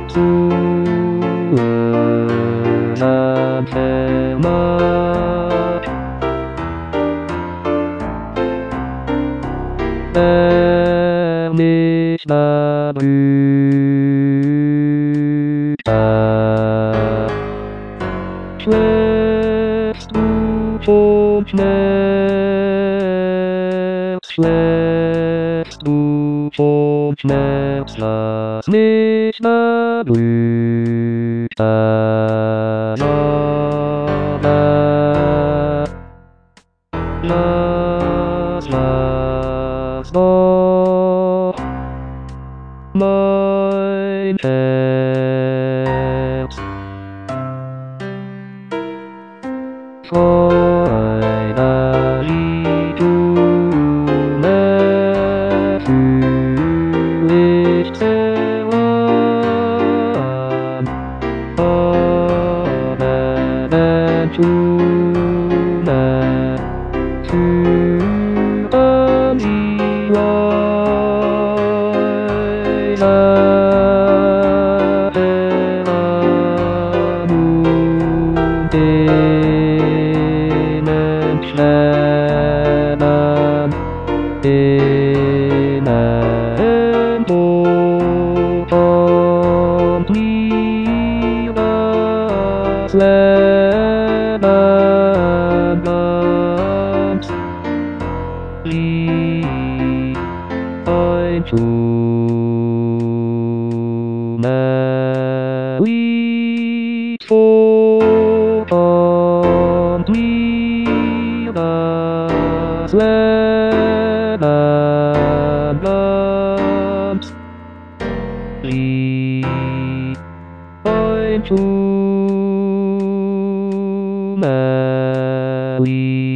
Schläfst du schon Schmerz, lass mich darüber lass doch mein Herz vor einer Liebe fühl ich sehr warm, aber wenn du führen die ein Lied von mir, das Leben bleibt. Lied, ein Lied.